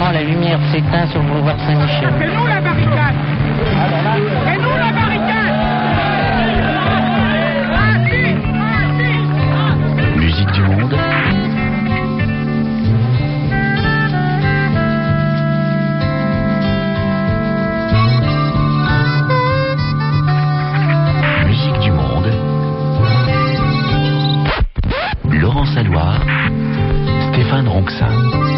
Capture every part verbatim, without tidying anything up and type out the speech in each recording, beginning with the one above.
soudainement la lumière s'éteint sur le boulevard Saint-Michel. C'est nous la barricade. C'est nous la barricade. Musique du monde. Musique du monde. Laurent Saloir, Stéphane Ronxat.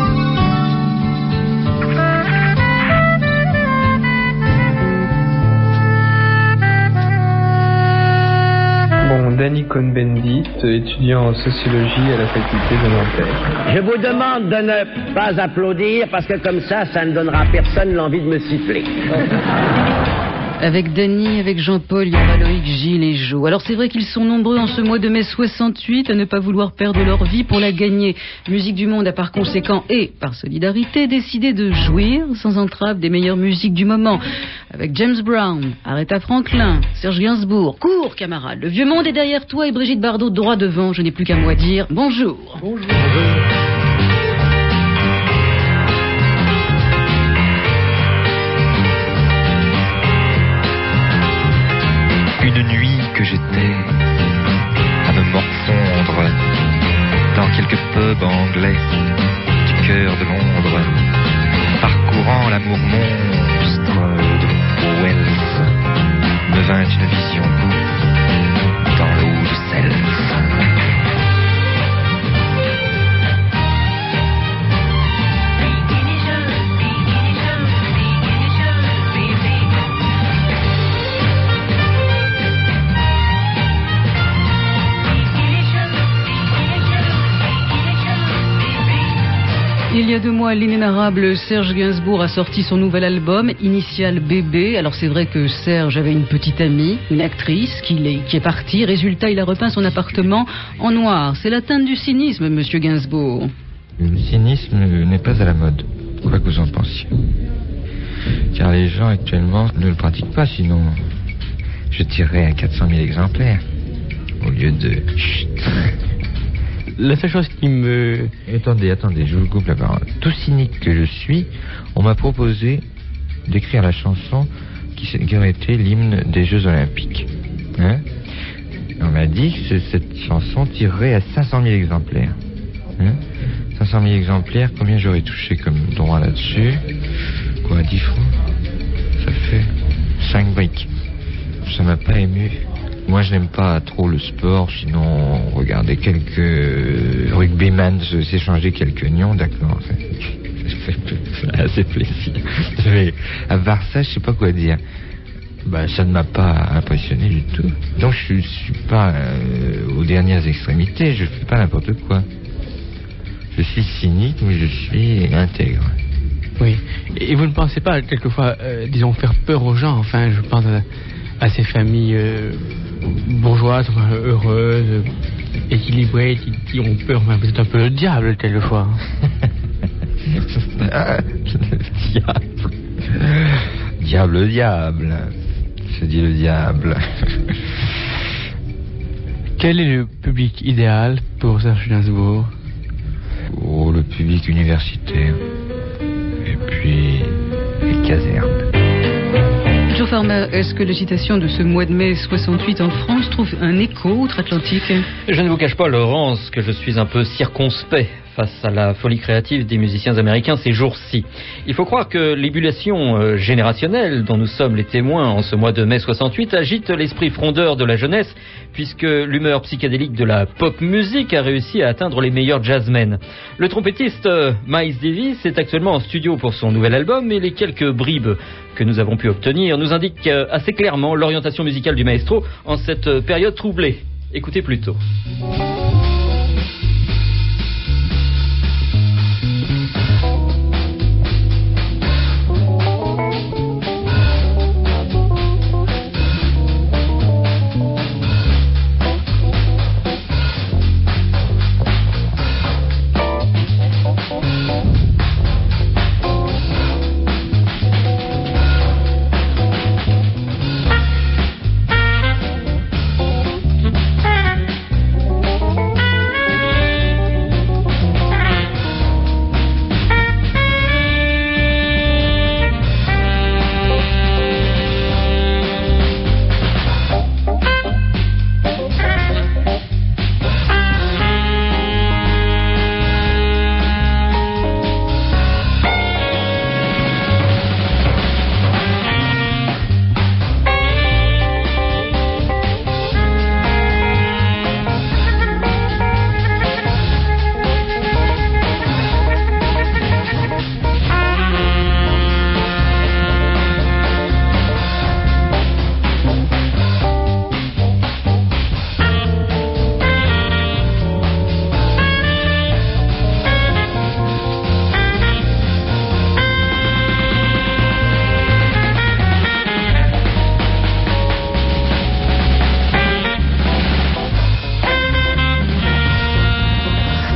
Bon, Danny Cohn-Bendit, étudiant en sociologie à la faculté de Nanterre. Je vous demande de ne pas applaudir parce que comme ça, ça ne donnera à personne l'envie de me siffler. Avec Dany, avec Jean-Paul, il y aura Loïc, Gilles et Jo. Alors c'est vrai qu'ils sont nombreux en ce mois de mai soixante-huit à ne pas vouloir perdre leur vie pour la gagner. Musique du monde a par conséquent et par solidarité décidé de jouir sans entrave des meilleures musiques du moment. Avec James Brown, Aretha Franklin, Serge Gainsbourg. Cours camarades, le vieux monde est derrière toi et Brigitte Bardot droit devant. Je n'ai plus qu'à moi dire bonjour. Bonjour. Une nuit que j'étais à me morfondre dans quelques pubs anglais du cœur de Londres, parcourant l'amour monstre de Wells, me vint une vision dans l'eau de Seltz. Il y a deux mois, l'inénarrable Serge Gainsbourg a sorti son nouvel album, Initial Bébé. Alors c'est vrai que Serge avait une petite amie, une actrice, qui est, qui est partie. Résultat, il a repeint son appartement en noir. C'est la teinte du cynisme, monsieur Gainsbourg. Le cynisme n'est pas à la mode, quoi que vous en pensiez. Car les gens actuellement ne le pratiquent pas, sinon je tirerais à quatre cent mille exemplaires au lieu de... Chut. La seule chose qui me... Attendez, attendez, je vous coupe la parole. Tout cynique que je suis, on m'a proposé d'écrire la chanson qui, qui aurait été l'hymne des Jeux Olympiques. Hein? On m'a dit que cette chanson tirerait à cinq cent mille exemplaires. Hein? cinq cent mille exemplaires, combien j'aurais touché comme droit là-dessus? Quoi, dix francs? Ça fait cinq briques. Ça m'a pas ému. Moi, je n'aime pas trop le sport, sinon, regardez quelques rugbyman s'échanger quelques nions, d'accord. Ça fait assez plaisir. Mais à part ça, je sais pas quoi dire. Bah, ça ne m'a pas impressionné du tout. Donc, je ne suis pas euh, aux dernières extrémités, je fais pas n'importe quoi. Je suis cynique, mais je suis intègre. Oui. Et vous ne pensez pas, quelquefois, euh, disons, faire peur aux gens, enfin, je pense à, à ces familles... Euh, bourgeoises, enfin, heureuses, équilibrées, qui, qui ont peur, mais vous êtes un peu le diable quelquefois. Le diable. Diable, diable. Je dis le diable. Quel est le public idéal pour Serge Gainsbourg? Oh, le public universitaire. Et puis, les casernes. Joe Farmer, est-ce que la citation de ce mois de mai soixante-huit en France trouve un écho outre-Atlantique? Je ne vous cache pas, Laurence, que je suis un peu circonspect face à la folie créative des musiciens américains ces jours-ci. Il faut croire que l'ébullition euh, générationnelle dont nous sommes les témoins en ce mois de mai soixante-huit agite l'esprit frondeur de la jeunesse, puisque l'humeur psychédélique de la pop musique a réussi à atteindre les meilleurs jazzmen. Le trompettiste euh, Miles Davis est actuellement en studio pour son nouvel album, et les quelques bribes que nous avons pu obtenir nous indiquent euh, assez clairement l'orientation musicale du maestro en cette euh, période troublée. Écoutez plutôt.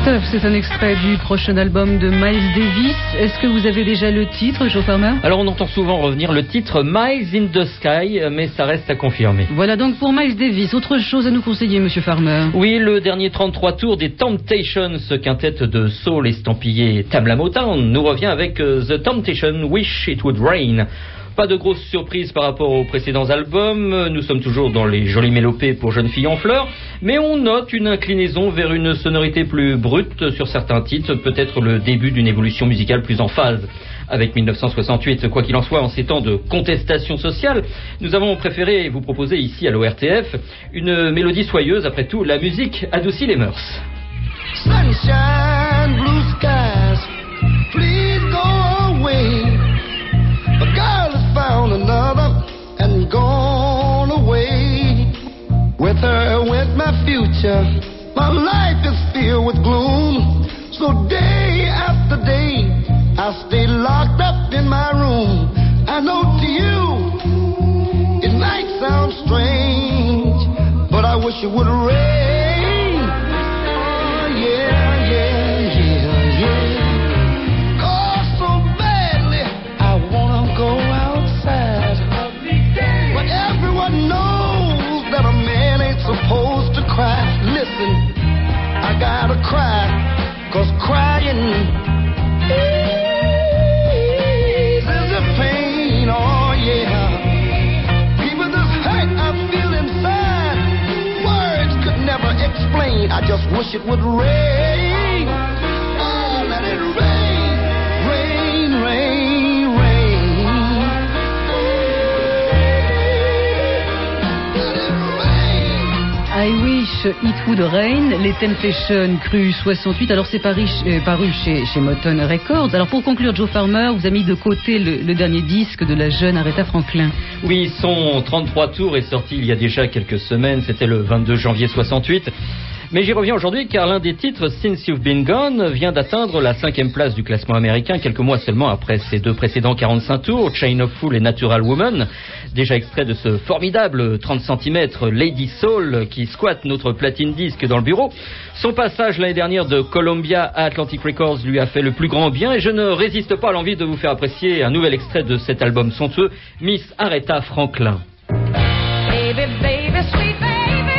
Stuff, c'est un extrait du prochain album de Miles Davis. Est-ce que vous avez déjà le titre, Joe Farmer? Alors on entend souvent revenir le titre Miles in the Sky, mais ça reste à confirmer. Voilà donc pour Miles Davis. Autre chose à nous conseiller, Monsieur Farmer? Oui, le dernier trente-trois tours des Temptations, ce quintet de soul estampillé Tamla Motown, nous revient avec The Temptations, Wish It Would Rain. Pas de grosses surprises par rapport aux précédents albums, nous sommes toujours dans les jolies mélopées pour jeunes filles en fleurs, mais on note une inclinaison vers une sonorité plus brute sur certains titres, peut-être le début d'une évolution musicale plus en phase avec mille neuf cent soixante-huit. Quoi qu'il en soit, en ces temps de contestation sociale, nous avons préféré vous proposer ici à l'O R T F une mélodie soyeuse. Après tout, la musique adoucit les mœurs. Sunshine, blue skies, please go away. A girl has found another and gone away. With her went my future. My life is filled with gloom. So day after day, I stay locked up in my room. I know to you, it might sound strange, but I wish it would rain. Oh, yeah, yeah, yeah, yeah. Oh, so badly, I wanna go outside. But everyone knows that a man ain't supposed to cry. Listen, I gotta cry, 'cause crying eases the pain. Oh, yeah. People, this hurt I feel inside, words could never explain. I just wish it would rain. Oh, let it rain, rain, rain, rain. Let it rain. I Wish It Would Rain, les Temptations, cru soixante-huit. Alors c'est paru, euh, paru chez, chez Motown Records. Alors pour conclure, Joe Farmer, vous avez mis de côté le, le dernier disque de la jeune Aretha Franklin. Oui, son trente-trois tours est sorti il y a déjà quelques semaines, c'était le vingt-deux janvier soixante-huit. Mais j'y reviens aujourd'hui car l'un des titres, Since You've Been Gone, vient d'atteindre la cinquième place du classement américain quelques mois seulement après ses deux précédents quarante-cinq tours, Chain of Fool et Natural Woman. Déjà extrait de ce formidable trente centimètres Lady Soul qui squatte notre platine disque dans le bureau. Son passage l'année dernière de Columbia à Atlantic Records lui a fait le plus grand bien et je ne résiste pas à l'envie de vous faire apprécier un nouvel extrait de cet album somptueux, Miss Aretha Franklin. Baby, baby, sweet baby.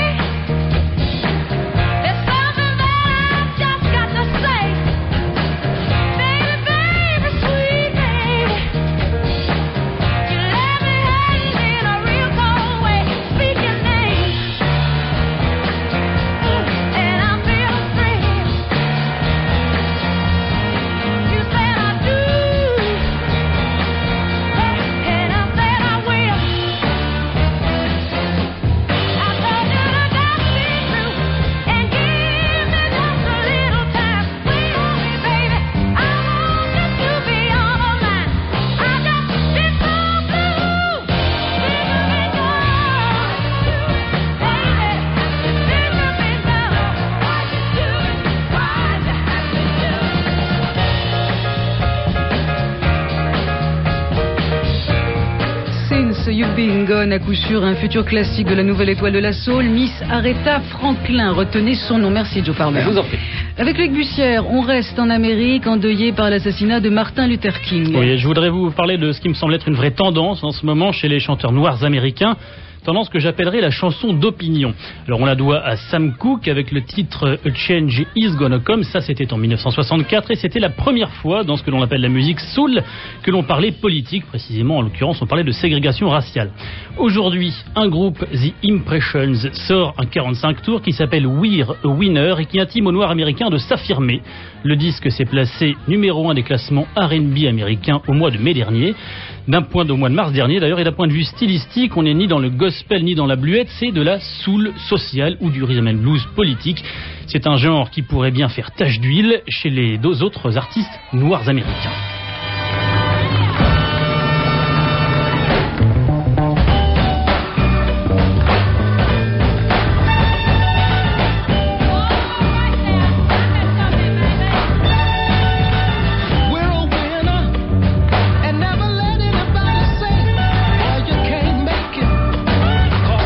You've Been Gone, à coup sûr un futur classique de la nouvelle étoile de la soul, Miss Aretha Franklin. Retenez son nom. Merci Joe Farmer. Je vous en prie. Avec Luc Bussière, on reste en Amérique, endeuillé par l'assassinat de Martin Luther King. Oui, je voudrais vous parler de ce qui me semble être une vraie tendance en ce moment chez les chanteurs noirs américains. Tendance que j'appellerais la chanson d'opinion. Alors on la doit à Sam Cooke avec le titre A Change Is Gonna Come. Ça c'était en mille neuf cent soixante-quatre et c'était la première fois dans ce que l'on appelle la musique soul que l'on parlait politique. Précisément en l'occurrence on parlait de ségrégation raciale. Aujourd'hui un groupe The Impressions sort un quarante-cinq tours qui s'appelle We're a Winner et qui intime aux noirs américains de s'affirmer. Le disque s'est placé numéro un des classements R and B américains au mois de mai dernier. D'un point de, au mois de mars dernier d'ailleurs, et d'un point de vue stylistique, on n'est ni dans le gospel ni dans la bluette, c'est de la soul sociale ou du rhythm and blues politique. C'est un genre qui pourrait bien faire tache d'huile chez les deux autres artistes noirs américains.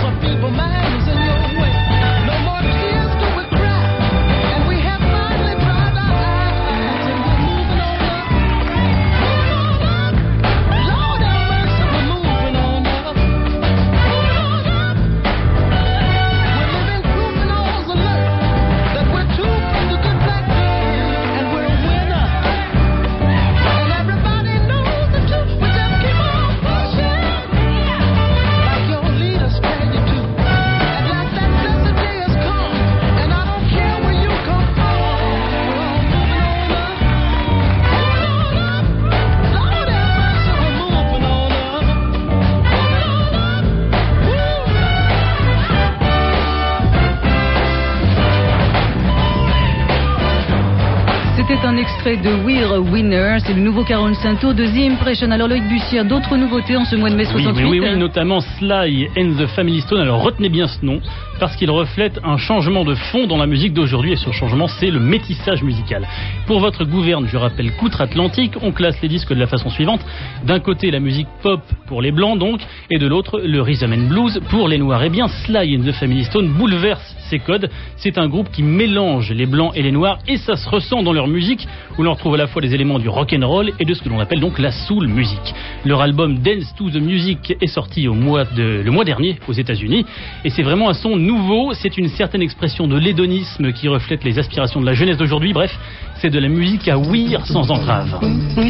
Try, and we have finally tried. C'était un extrait de We're a Winner, c'est le nouveau quarante-cinq tours de The Impression. Alors Loïc Bussière, d'autres nouveautés en ce mois de mai soixante-huit? Oui, oui, oui, oui, notamment Sly and the Family Stone. Alors retenez bien ce nom, parce qu'il reflète un changement de fond dans la musique d'aujourd'hui, et ce changement, c'est le métissage musical. Pour votre gouverne, je rappelle qu'outre-Atlantique, on classe les disques de la façon suivante. D'un côté, la musique pop pour les blancs donc, et de l'autre, le rhythm and blues pour les noirs. Eh bien, Sly and the Family Stone bouleverse ces codes. C'est un groupe qui mélange les blancs et les noirs, et ça se ressent dans leur musique, où l'on retrouve à la fois des éléments du rock and roll et de ce que l'on appelle donc la soul music. Leur album Dance to the Music est sorti au mois de, le mois dernier aux États-Unis, et c'est vraiment un son nouveau. C'est une certaine expression de l'hédonisme qui reflète les aspirations de la jeunesse d'aujourd'hui. Bref, c'est de la musique à ouïr sans entrave.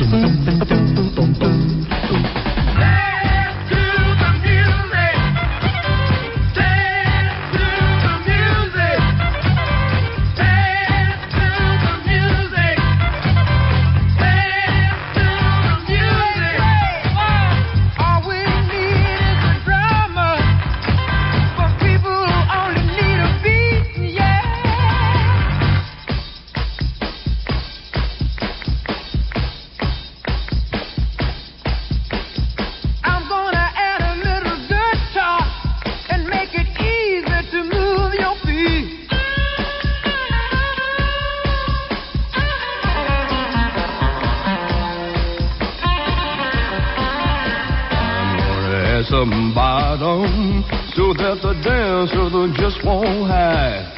Some bottom so that the dancer just won't hide.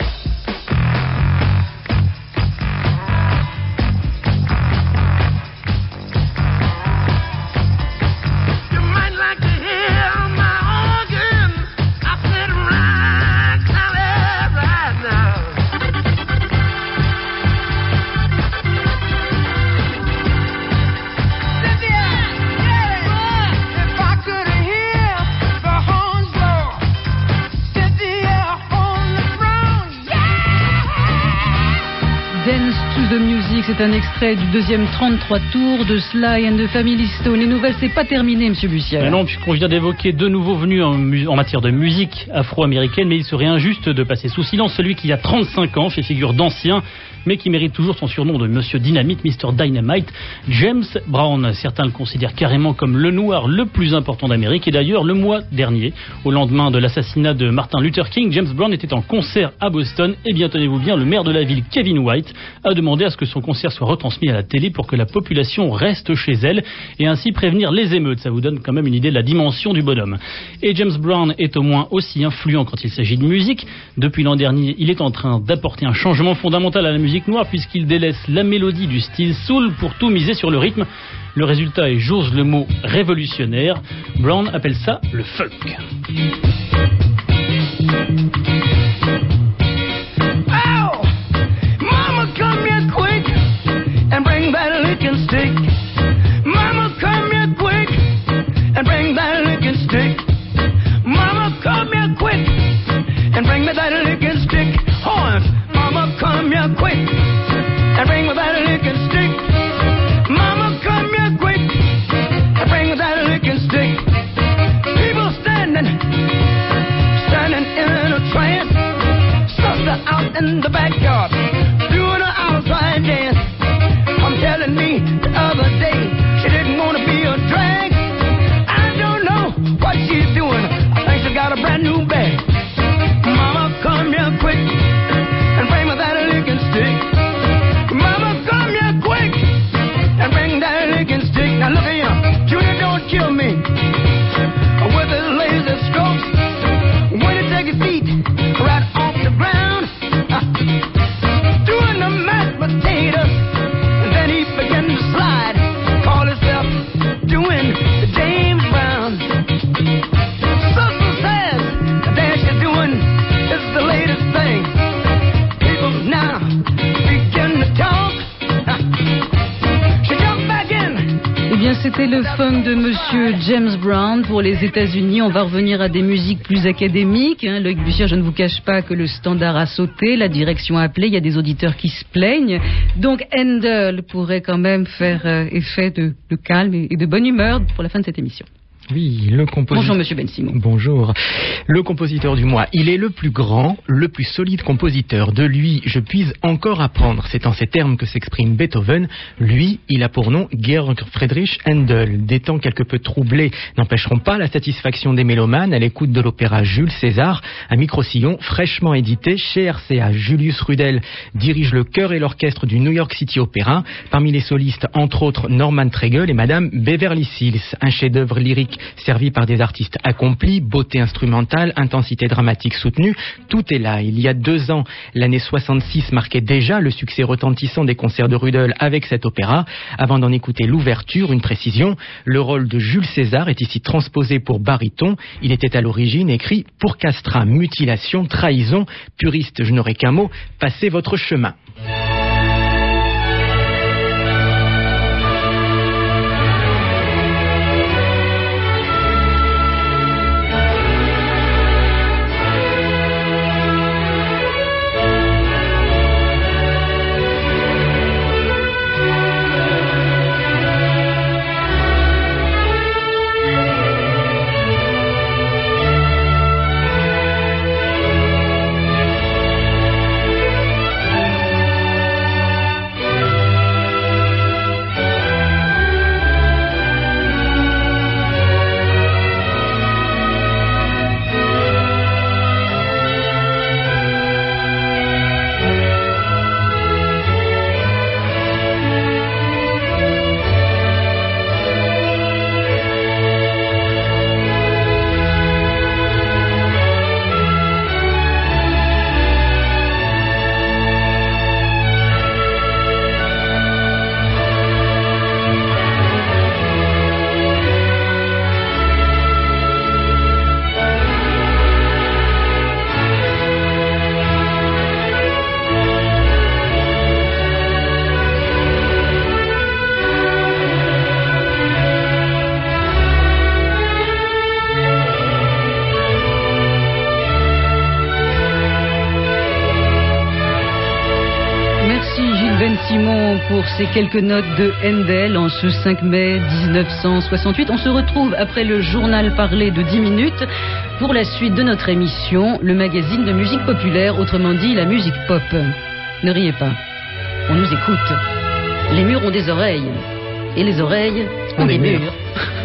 C'est un extrait du deuxième trente-trois tours de Sly and the Family Stone. Les nouvelles, c'est pas terminé, Monsieur Bussière. Mais non, puisqu'on vient d'évoquer deux nouveaux venus en, mu- en matière de musique afro-américaine, mais il serait injuste de passer sous silence celui qui a trente-cinq ans, fait figure d'ancien, mais qui mérite toujours son surnom de Monsieur Dynamite, mister Dynamite, James Brown. Certains le considèrent carrément comme le noir le plus important d'Amérique. Et d'ailleurs, le mois dernier, au lendemain de l'assassinat de Martin Luther King, James Brown était en concert à Boston. Et bien, tenez-vous bien, le maire de la ville, Kevin White, a demandé à ce que son concert soit retransmis à la télé pour que la population reste chez elle et ainsi prévenir les émeutes. Ça vous donne quand même une idée de la dimension du bonhomme. Et James Brown est au moins aussi influent quand il s'agit de musique. Depuis l'an dernier, il est en train d'apporter un changement fondamental à la musique noire, puisqu'il délaisse la mélodie du style soul pour tout miser sur le rythme. Le résultat est, j'ose le mot, révolutionnaire. Brown appelle ça le folk. Oh, mama, come here quick and bring that licking stick. Mama, come here quick and bring that licking stick. Mama, come here quick and bring me that licking stick. Horns, mama, come here quick and bring me that licking stick. Mama, come here quick and bring me that licking stick. People standing, standing in a trance. Sister out in the backyard doing an outside dance. I'm telling me the other day she didn't want to be a drag. I don't know what she's doing. I think she got a brand new bag. Mama, come here quick and bring me that licking stick. Mama, come here quick and bring that licking stick. Now look at him, Junior, don't kill me with his lazy strokes. When he take his feet right off the ground, uh, doing the mashed potatoes, and then he began to slide. Call himself doing the James Brown. Sister says that she's doing is the latest thing. People now begin to talk. Uh, she jumped back in. Eh bien, c'était le funk de Monsieur James Brown pour les États-Unis. On va revenir à des musiques plus académiques. Hein. Loïc Bussière, je ne vous cache pas que le standard a sauté, la direction a appelé, il y a des auditeurs qui se plaignent. Donc, Handel pourrait quand même faire euh, effet de, de calme et de bonne humeur pour la fin de cette émission. Oui, le compositeur. Bonjour Monsieur Ben Simon. Bonjour. Le compositeur du mois. Il est le plus grand, le plus solide compositeur. De lui, je puise encore apprendre. C'est en ces termes que s'exprime Beethoven. Lui, il a pour nom Georg Friedrich Händel. Des temps quelque peu troublés n'empêcheront pas la satisfaction des mélomanes à l'écoute de l'opéra Jules César, un micro-sillon fraîchement édité chez R C A. Julius Rudel dirige le chœur et l'orchestre du New York City Opera. Parmi les solistes, entre autres, Norman Tregel et Madame Beverly Sills. Un chef-d'œuvre lyrique servi par des artistes accomplis, beauté instrumentale, intensité dramatique soutenue, tout est là. Il y a deux ans, l'année soixante-six marquait déjà le succès retentissant des concerts de Rudel avec cet opéra. Avant d'en écouter l'ouverture, une précision, le rôle de Jules César est ici transposé pour baryton. Il était à l'origine écrit pour castrat, mutilation, trahison. Puriste, je n'aurai qu'un mot, passez votre chemin. Pour ces quelques notes de Händel en ce cinq mai dix-neuf cent soixante-huit. On se retrouve après le journal parlé de dix minutes pour la suite de notre émission, le magazine de musique populaire, autrement dit la musique pop. Ne riez pas, on nous écoute. Les murs ont des oreilles et les oreilles ont, ont des murs. murs.